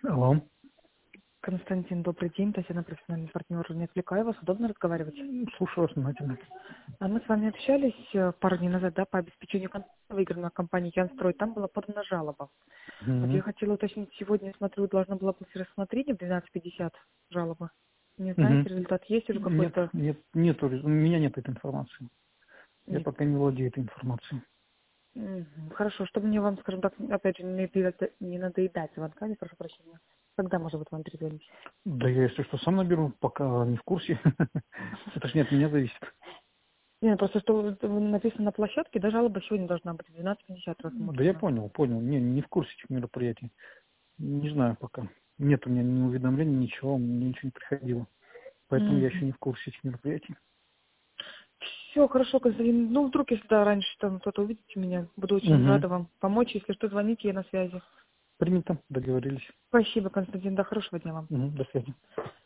Алло. Константин, добрый день. Татьяна, профессиональный партнер. Не отвлекаю вас, удобно разговаривать? Слушаю вас внимательно. Мы с вами общались пару дней назад, да, по обеспечению контракта, выигранного компанией Янстрой. Там была подана жалоба. Вот я Мгм. хотела уточнить, сегодня, смотрю, должна была быть рассмотрение в 12:50 жалоба. Не знаете, Мгм. результат есть уже Нет, какой-то? у меня нет этой информации. Я Нет. пока не владею этой информацией. Хорошо, чтобы мне вам, скажем так, опять же, не надоедать звонками, прошу прощения. Когда, может быть, вам перезвонить? Да я, если что, сам наберу, пока не в курсе. Это ж не от меня зависит. Нет, просто что написано на площадке, да, жалоба сегодня должна быть в 12:50 Да я рассмотрена. понял. Не в курсе этих мероприятий. Не знаю пока. Нет у меня ни уведомлений, ничего, мне ничего не приходило. Поэтому я еще не в курсе этих мероприятий. Все, хорошо, Константин. Ну, вдруг, если да, раньше там кто-то увидите меня, буду очень Угу. рада вам помочь. Если что, звоните, я на связи. Принято, договорились. Спасибо, Константин. Да, хорошего дня вам. Угу. До связи.